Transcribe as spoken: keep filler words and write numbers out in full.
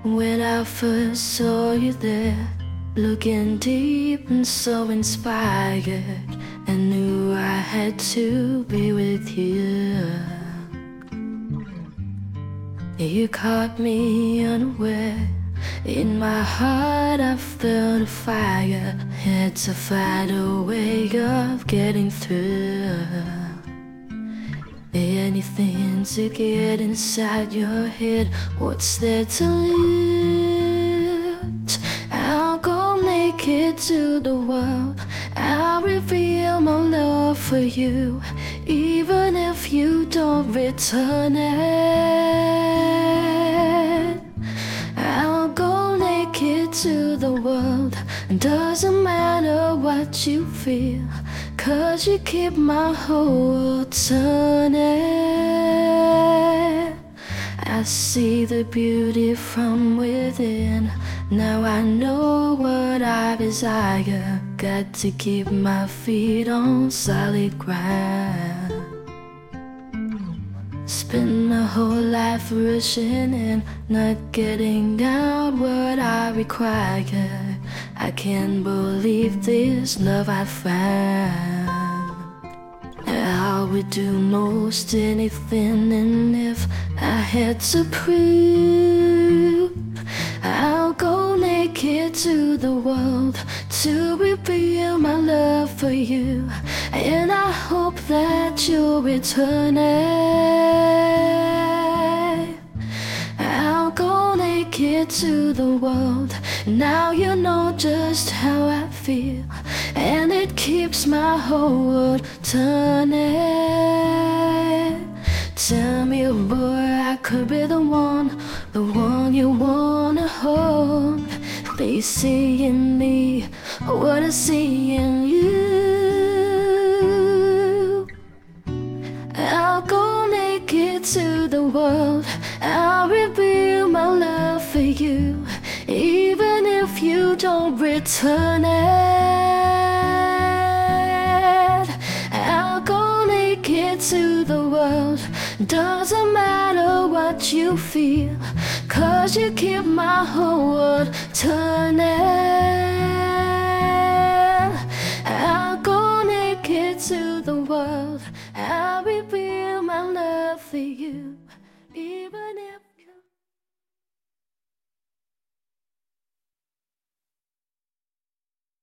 When I first saw you there, looking deep and so inspired, I knew I had to be with you. You caught me unaware. In my heart I felt a fire. Had to find a way of getting through. Anything to get inside your head. What's there to lift? I'll go naked to the world. I'll reveal my love for you, even if you don't return it. I'll go naked to the world. Doesn't matter what you feel, 'cause you keep my whole world turning. I see the beauty from within. Now I know what I desire. Got to keep my feet on solid ground. Spend my whole life rushing and not getting down what I require. I can't believe this love I found. I would do most anything, and if I had to prove, I'll go naked to the world to reveal my love for you. And I hope that you'll return it. I'll go naked to the world. Now you know just how I feel, and it keeps my whole world turning. Tell me, boy, I could be the one, the one you wanna hold. They see in me what I see in you. I'll go naked to the world. I'll reveal my love for you, even if you don't return it. I'll go naked to the world. Doesn't matter what you feel, 'cause you keep my whole world turning.